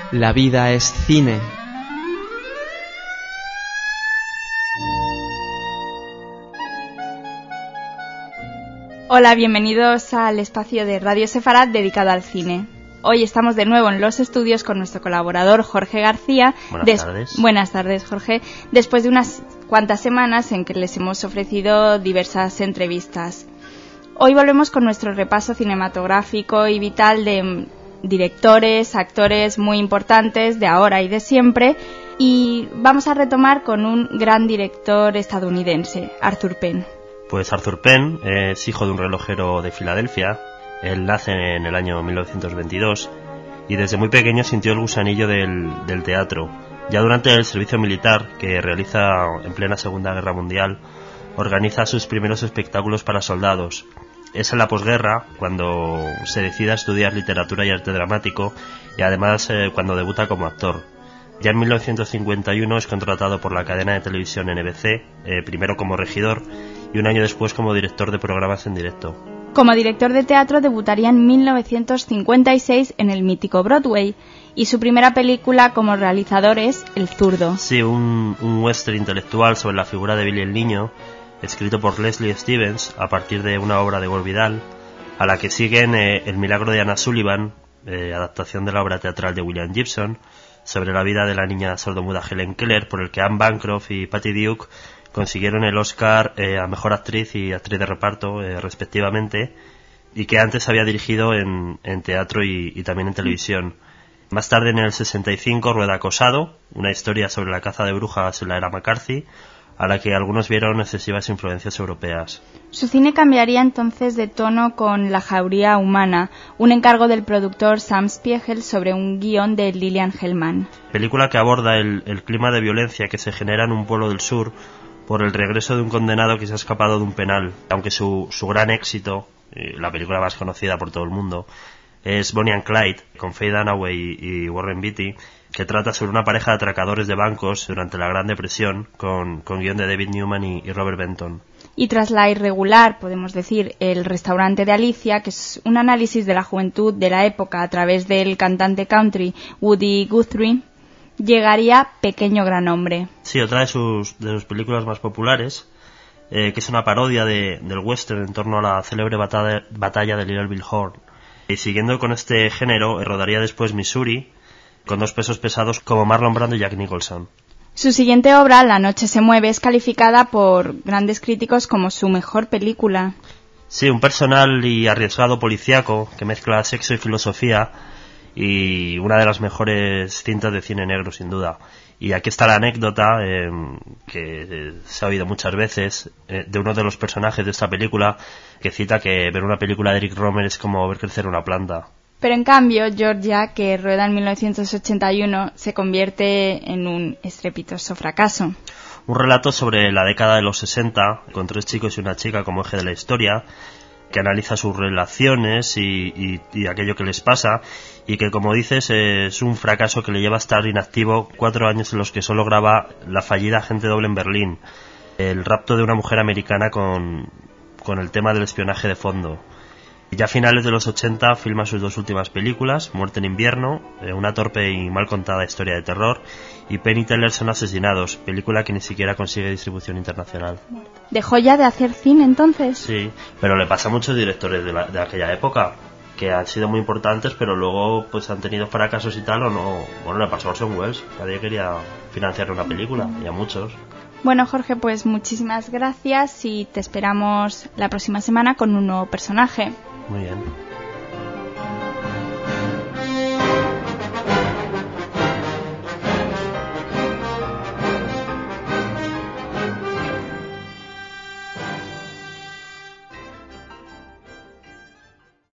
La vida es cine. Hola, bienvenidos al espacio de Radio Sefarad dedicado al cine. Hoy estamos de nuevo en los estudios con nuestro colaborador Jorge García. Buenas tardes. Buenas tardes, Jorge. Después de unas cuantas semanas en que les hemos ofrecido diversas entrevistas. Hoy volvemos con nuestro repaso cinematográfico y vital de directores, actores muy importantes de ahora y de siempre, y vamos a retomar con un gran director estadounidense, Arthur Penn. Pues Arthur Penn es hijo de un relojero de Filadelfia. Él nace en el año 1922 y desde muy pequeño sintió el gusanillo del teatro. Ya durante el servicio militar que realiza en plena Segunda Guerra Mundial, organiza sus primeros espectáculos para soldados. Es en la posguerra cuando se decide a estudiar literatura y arte dramático, y además cuando debuta como actor. Ya en 1951 es contratado por la cadena de televisión NBC, primero como regidor y un año después como director de programas en directo. Como director de teatro debutaría en 1956 en el mítico Broadway, y su primera película como realizador es El zurdo. Sí, un western intelectual sobre la figura de Billy el Niño, escrito por Leslie Stevens a partir de una obra de Gore Vidal, a la que siguen El milagro de Anna Sullivan, adaptación de la obra teatral de William Gibson, sobre la vida de la niña sordomuda Helen Keller, por el que Anne Bancroft y Patty Duke consiguieron el Oscar a Mejor Actriz y Actriz de Reparto, respectivamente, y que antes había dirigido en teatro y también en televisión. Más tarde, en el 65, rueda Acosado, una historia sobre la caza de brujas en la era McCarthy, a la que algunos vieron excesivas influencias europeas. Su cine cambiaría entonces de tono con La jauría humana, un encargo del productor Sam Spiegel sobre un guión de Lillian Hellman. Película que aborda el clima de violencia que se genera en un pueblo del sur por el regreso de un condenado que se ha escapado de un penal, aunque su gran éxito, la película más conocida por todo el mundo, es Bonnie and Clyde, con Faye Dunaway y Warren Beatty, que trata sobre una pareja de atracadores de bancos durante la Gran Depresión, con guión de David Newman y Robert Benton. Y tras la irregular, podemos decir, El restaurante de Alicia, que es un análisis de la juventud de la época a través del cantante country Woody Guthrie, llegaría Pequeño gran hombre. Sí, otra de sus películas más populares, que es una parodia del western en torno a la célebre batalla de Little Bill Horn. Y siguiendo con este género, rodaría después Missouri, con dos pesos pesados como Marlon Brando y Jack Nicholson. Su siguiente obra, La noche se mueve, es calificada por grandes críticos como su mejor película. Sí, un personal y arriesgado policíaco que mezcla sexo y filosofía, y una de las mejores cintas de cine negro, sin duda. Y aquí está la anécdota, que se ha oído muchas veces, de uno de los personajes de esta película, que cita que ver una película de Eric Romer es como ver crecer una planta. Pero en cambio, Georgia, que rueda en 1981, se convierte en un estrepitoso fracaso. Un relato sobre la década de los 60, con tres chicos y una chica como eje de la historia, que analiza sus relaciones y aquello que les pasa, y que, como dices, es un fracaso que le lleva a estar inactivo 4 años en los que solo graba La fallida agente doble en Berlín, el rapto de una mujer americana con el tema del espionaje de fondo. Y ya a finales de los 80 filma sus dos últimas películas, Muerte en invierno, una torpe y mal contada historia de terror, y Penn y Teller son asesinados, película que ni siquiera consigue distribución internacional. ¿Dejó ya de hacer cine entonces? Sí, pero le pasa a muchos directores de aquella época, que han sido muy importantes, pero luego pues han tenido fracasos y tal, o no. Bueno, le pasó a Orson Welles, nadie quería financiar una película, y a muchos. Bueno, Jorge, pues muchísimas gracias y te esperamos la próxima semana con un nuevo personaje. Muy bien.